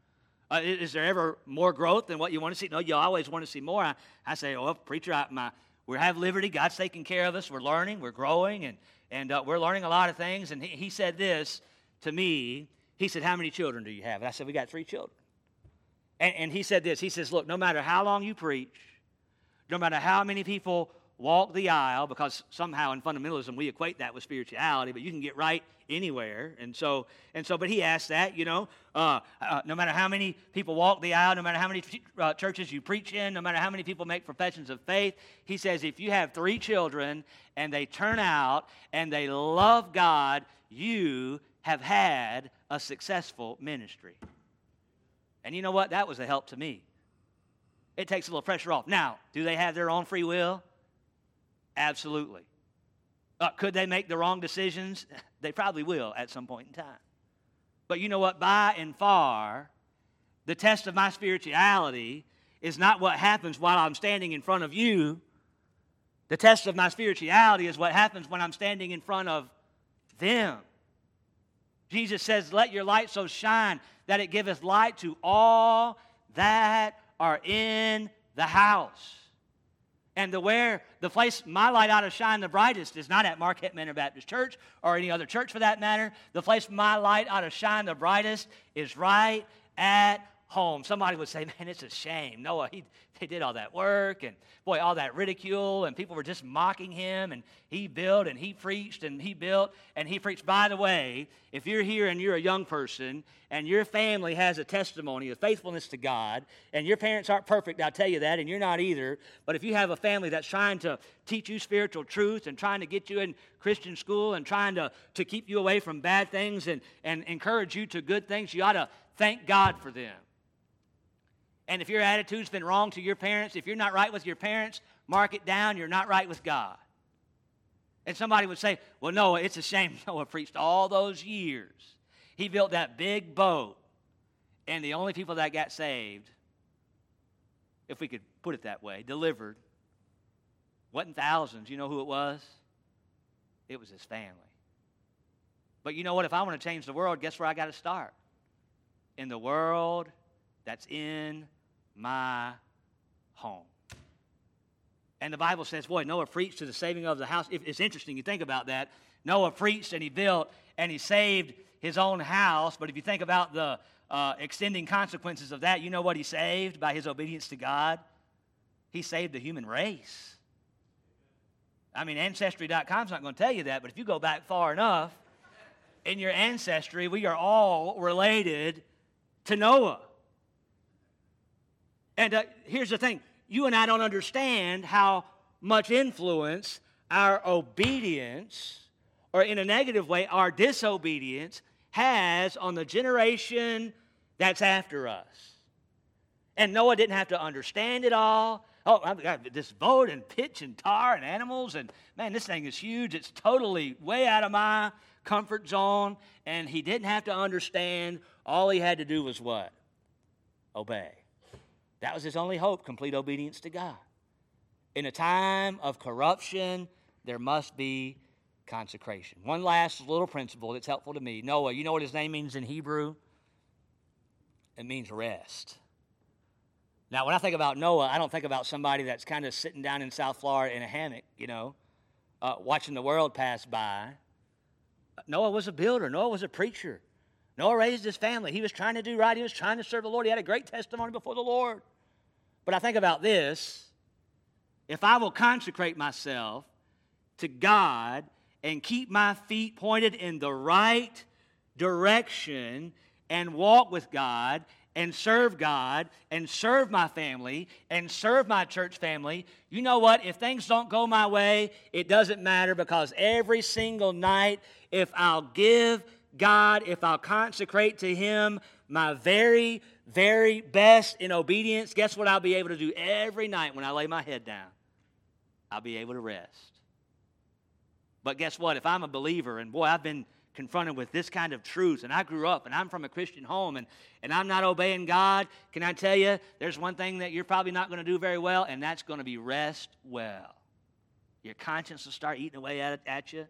Is there ever more growth than what you want to see? No, you always want to see more. I say, oh, preacher, we have liberty. God's taking care of us. We're learning. We're growing. And we're learning a lot of things. And he said this to me. He said, how many children do you have? And I said, we got 3 children. And he said this. He says, look, no matter how long you preach, no matter how many people walk the aisle, because somehow in fundamentalism we equate that with spirituality, but you can get right anywhere. But he asked that, no matter how many people walk the aisle, no matter how many churches you preach in, no matter how many people make professions of faith, he says if you have 3 children and they turn out and they love God, you have had a successful ministry. And you know what? That was a help to me. It takes a little pressure off. Now, do they have their own free will? Absolutely. Could they make the wrong decisions? They probably will at some point in time. But you know what? By and far, the test of my spirituality is not what happens while I'm standing in front of you. The test of my spirituality is what happens when I'm standing in front of them. Jesus says, let your light so shine that it giveth light to all that are in the house. And the place my light ought to shine the brightest is not at Marquette Manor Baptist Church or any other church for that matter. The place my light ought to shine the brightest is right at home. Somebody would say, man, it's a shame. Noah, he did all that work and, boy, all that ridicule, and people were just mocking him, and he built and he preached and he built and he preached. By the way, if you're here and you're a young person and your family has a testimony of faithfulness to God, and your parents aren't perfect, I'll tell you that, and you're not either, but if you have a family that's trying to teach you spiritual truth and trying to get you in Christian school and trying to keep you away from bad things and encourage you to good things, you ought to thank God for them. And if your attitude's been wrong to your parents, if you're not right with your parents, mark it down, you're not right with God. And somebody would say, well, Noah, it's a shame Noah preached all those years. He built that big boat, and the only people that got saved, if we could put it that way, delivered, wasn't thousands. You know who it was? It was his family. But you know what? If I want to change the world, guess where I got to start? In the world that's in my home. And the Bible says, boy, Noah preached to the saving of the house. It's interesting, you think about that. Noah preached and he built and he saved his own house. But if you think about the extending consequences of that, you know what he saved by his obedience to God? He saved the human race. I mean, Ancestry.com's not going to tell you that, but if you go back far enough, in your ancestry, we are all related to Noah. And here's the thing. You and I don't understand how much influence our obedience, or in a negative way, our disobedience, has on the generation that's after us. And Noah didn't have to understand it all. Oh, I've got this boat and pitch and tar and animals, and man, this thing is huge. It's totally way out of my comfort zone. And he didn't have to understand. All he had to do was what? Obey. That was his only hope, complete obedience to God. In a time of corruption, there must be consecration. One last little principle that's helpful to me. Noah, you know what his name means in Hebrew? It means rest. Now, when I think about Noah, I don't think about somebody that's kind of sitting down in South Florida in a hammock, watching the world pass by. Noah was a builder. Noah was a preacher. Noah raised his family. He was trying to do right. He was trying to serve the Lord. He had a great testimony before the Lord. But I think about this. If I will consecrate myself to God and keep my feet pointed in the right direction and walk with God and serve my family and serve my church family, you know what? If things don't go my way, it doesn't matter, because every single night, if I'll give God, if I'll consecrate to Him my very, very best in obedience, guess what I'll be able to do every night when I lay my head down? I'll be able to rest. But guess what? If I'm a believer, and boy, I've been confronted with this kind of truth, and I grew up, and I'm from a Christian home, and I'm not obeying God, can I tell you, there's one thing that you're probably not going to do very well, and that's going to be rest well. Your conscience will start eating away at you.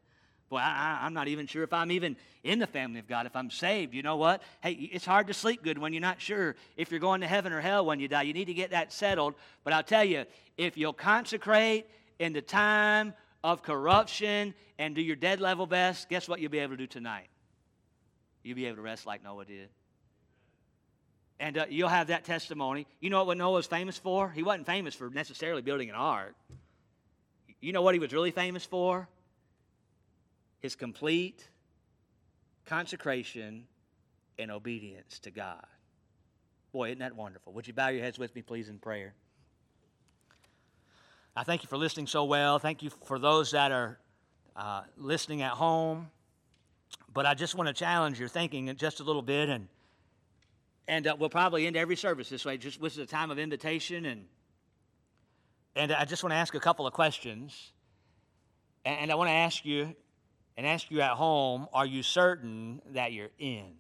Boy, I'm not even sure if I'm even in the family of God, if I'm saved. You know what? Hey, it's hard to sleep good when you're not sure if you're going to heaven or hell when you die. You need to get that settled. But I'll tell you, if you'll consecrate in the time of corruption and do your dead level best, guess what you'll be able to do tonight? You'll be able to rest like Noah did. And you'll have that testimony. You know what Noah was famous for? He wasn't famous for necessarily building an ark. You know what he was really famous for? His complete consecration and obedience to God. Boy, isn't that wonderful? Would you bow your heads with me, please, in prayer? I thank you for listening so well. Thank you for those that are listening at home. But I just want to challenge your thinking just a little bit, and we'll probably end every service this way. Just this is a time of invitation, and I just want to ask a couple of questions, and I want to ask you at home: are you certain that you're in?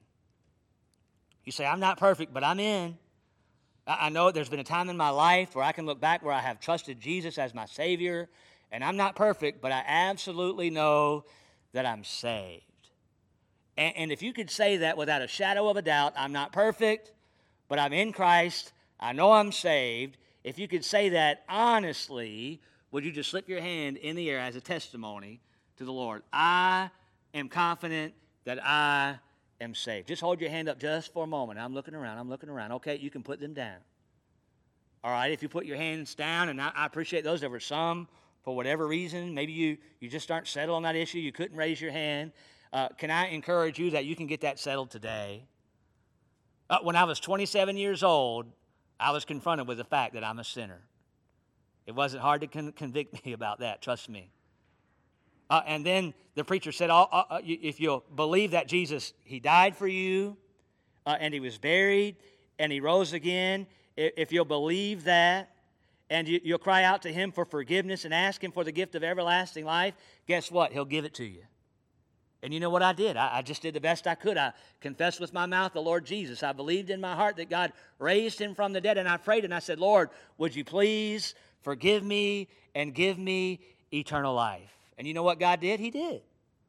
You say, "I'm not perfect, but I'm in." I know there's been a time in my life where I can look back where I have trusted Jesus as my Savior, and I'm not perfect, but I absolutely know that I'm saved. And if you could say that without a shadow of a doubt, I'm not perfect, but I'm in Christ, I know I'm saved. If you could say that honestly, would you just slip your hand in the air as a testimony to the Lord? I am confident that I am saved. Just hold your hand up just for a moment. I'm looking around. Okay, you can put them down. All right, if you put your hands down, and I appreciate those. There were some, for whatever reason, maybe you just aren't settled on that issue. You couldn't raise your hand. Can I encourage you that you can get that settled today? When I was 27 years old, I was confronted with the fact that I'm a sinner. It wasn't hard to convict me about that, trust me. And then the preacher said, if you'll believe that Jesus, he died for you, and he was buried, and he rose again, if you'll believe that, and you'll cry out to him for forgiveness and ask him for the gift of everlasting life, guess what? He'll give it to you. And you know what I did? I just did the best I could. I confessed with my mouth the Lord Jesus. I believed in my heart that God raised him from the dead, and I prayed and I said, Lord, would you please forgive me and give me eternal life? And you know what God did? He did.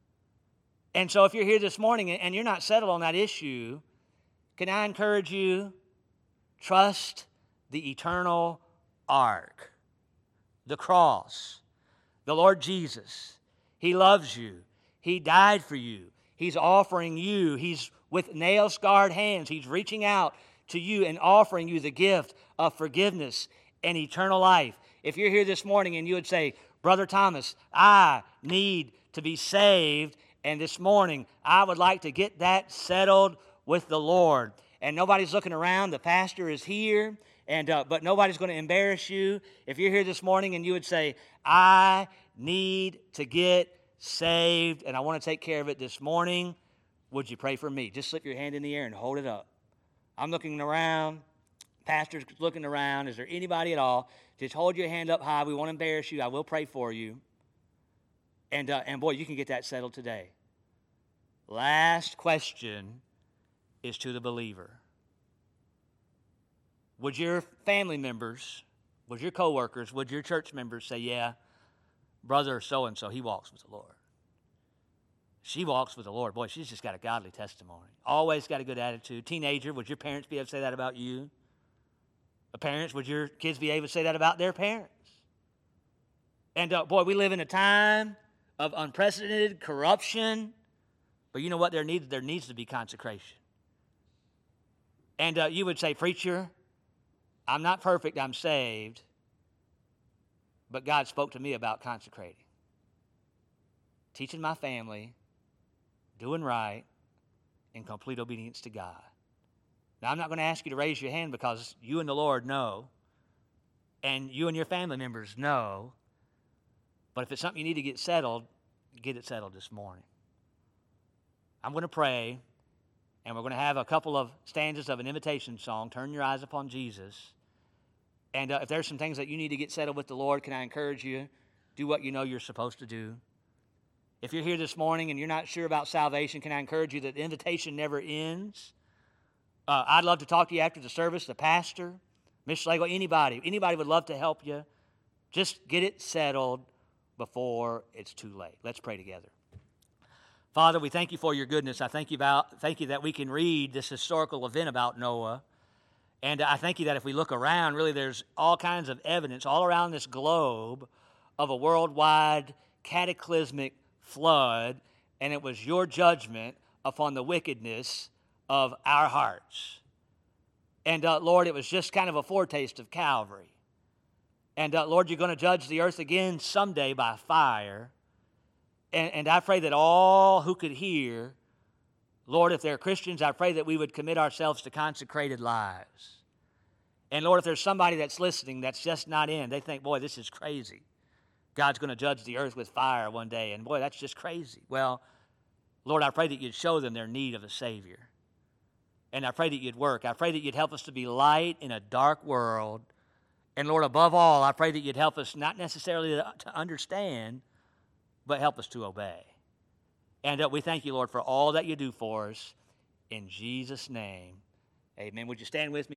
And so if you're here this morning and you're not settled on that issue, can I encourage you, trust the eternal ark, the cross, the Lord Jesus. He loves you. He died for you. He's offering you. He's with nail-scarred hands. He's reaching out to you and offering you the gift of forgiveness and eternal life. If you're here this morning and you would say, Brother Thomas, I need to be saved, and this morning I would like to get that settled with the Lord. And nobody's looking around. The pastor is here, but nobody's going to embarrass you. If you're here this morning and you would say, I need to get saved, and I want to take care of it this morning, would you pray for me? Just slip your hand in the air and hold it up. I'm looking around. Pastor's looking around. Is there anybody at all? Just hold your hand up high. We won't embarrass you. I will pray for you. And boy, you can get that settled today. Last question is to the believer. Would your family members, would your coworkers, would your church members say, yeah, brother so-and-so, he walks with the Lord. She walks with the Lord. Boy, she's just got a godly testimony. Always got a good attitude. Teenager, would your parents be able to say that about you? Parents, would your kids be able to say that about their parents? And boy, we live in a time of unprecedented corruption. But you know what? There needs to be consecration. And you would say, preacher, I'm not perfect, I'm saved. But God spoke to me about consecrating. Teaching my family, doing right, in complete obedience to God. Now, I'm not going to ask you to raise your hand because you and the Lord know, and you and your family members know, but if it's something you need to get it settled this morning. I'm going to pray, and we're going to have a couple of stanzas of an invitation song, Turn Your Eyes Upon Jesus. And if there's some things that you need to get settled with the Lord, can I encourage you, do what you know you're supposed to do. If you're here this morning and you're not sure about salvation, can I encourage you that the invitation never ends? I'd love to talk to you after the service, the pastor, Miss Schlegel, anybody. Anybody would love to help you. Just get it settled before it's too late. Let's pray together. Father, we thank you for your goodness. I thank you that we can read this historical event about Noah. And I thank you that if we look around, really there's all kinds of evidence all around this globe of a worldwide cataclysmic flood, and it was your judgment upon the wickedness of our hearts. And Lord, it was just kind of a foretaste of Calvary. And Lord, you're going to judge the earth again someday by fire. And I pray that all who could hear, Lord, if they're Christians, I pray that we would commit ourselves to consecrated lives. And Lord, if there's somebody that's listening that's just not in, they think, boy, this is crazy. God's going to judge the earth with fire one day, and boy, that's just crazy. Well, Lord, I pray that you'd show them their need of a Savior. And I pray that you'd work. I pray that you'd help us to be light in a dark world. And Lord, above all, I pray that you'd help us not necessarily to understand, but help us to obey. And we thank you, Lord, for all that you do for us. In Jesus' name, amen. Would you stand with me?